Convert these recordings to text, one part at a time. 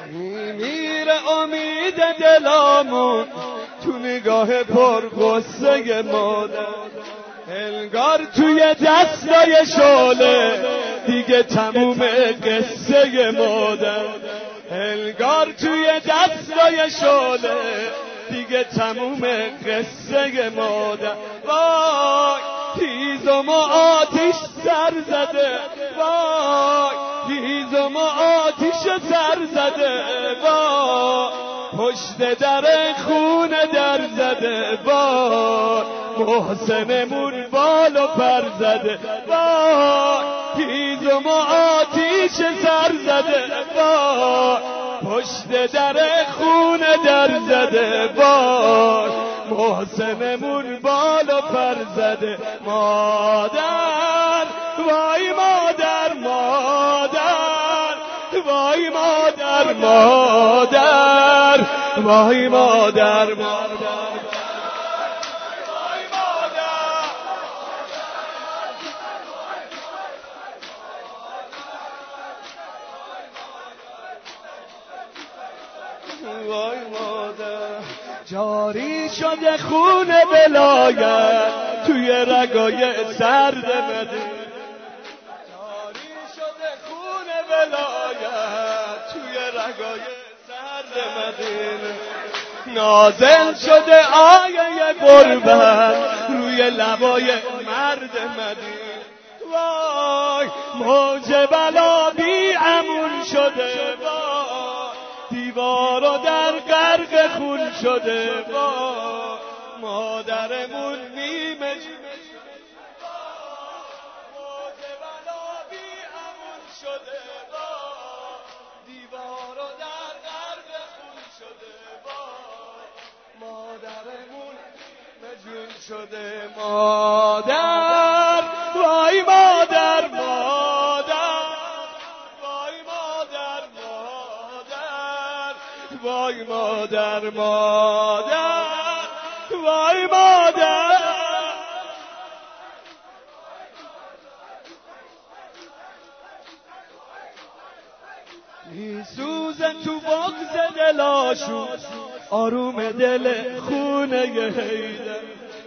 میمیره امید دلامون تو نگاه پر غصه مادر، انگار توی دستای شعله دیگه تموم قصه مادر، انگار توی دستای شعله دیگه تموم قصه مادر. وای هیزم و آتیش سر زده، وای هیزم و آتیش سر زده، وای پشت در خونه در زده، وای محسنمون بال و پر زده، وای هیزم و آتیش سر زده، وای پشت در خونه در زده، وای محسنمون بال و پر زده. مادر وای مادر مادر، وای مادر مادر، وای مادر مادر، وای مادر. جاری شده خون ولایت توی رگای سرد مدینه، جاری شده خون ولایت توی رگای سرد مدینه، نازل شده آیه غربت روی لبای مرد مدینه. وای موج بلا بی امون شده، وای دیوارو در غرق خون شده، وای مادرمون نیمه موج بلا بی امون شده، وای دیوارو در غرق خون شده، وای مادرمون مجون شده. مادر وای مادر مادر، وای مادر مادر، وای مادر مادر، وای مادر. میسوزه تو بغض دلاشون آروم دل خونه حیدر،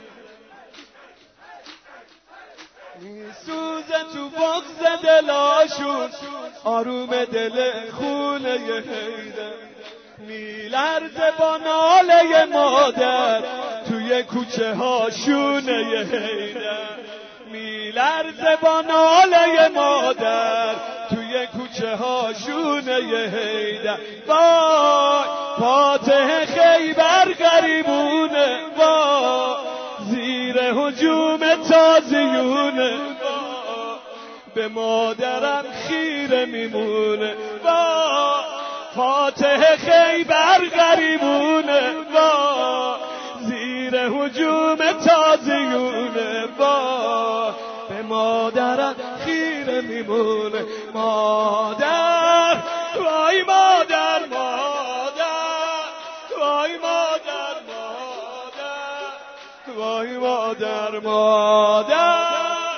میسوزه تو بغض دلاشون آروم دل خونه حیدر، میلرزه با ناله مادر توی کوچه ها شونه حیدر، میلرزه با ناله مادر توی کوچه ها شونه حیدر. وای فاتح خیبر غریبونه، وای زیر هجوم تازیونه، به مادرم خیره میمونه، وای فاتح خیبر غریبونه، وای زیر هجوم تازیونه، وای به مادرم خیره میمونه. مادر وای مادر مادر، وای مادر مادر، وای مادر مادر.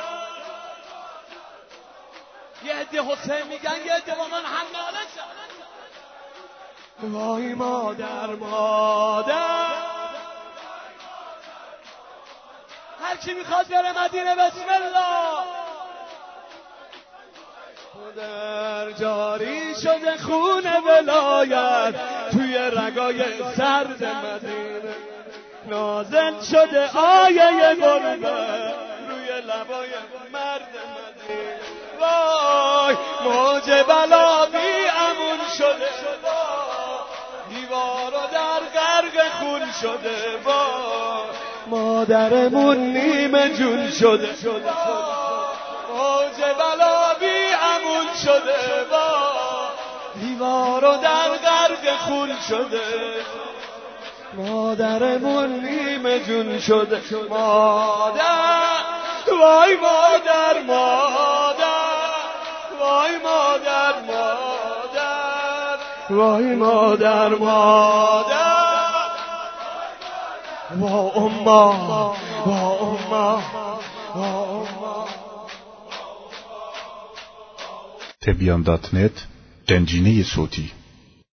یه عده حسین میگن، یه عده واقعا حماله شد. وای مادر مادر، هر کی میخواد بره مدینه بسم الله. در جاری شده خون ولایت توی رگای سرد مدینه، نازل شده آیه غربت روی لبای مرد مدینه. وای موج بلا بی امون شده، دیوارو در غرق خون شده، وای مادرمون نیمه جون شده، موج بلا بی امون شده، وای دیوارو در غرق خون شده، مادرمون نیمه جون شده. مادر وای مادر مادر، وای مادر مادر، وای مادر مادر، وا اما وا اما وا اما. تبیان.net گنجینه صوتی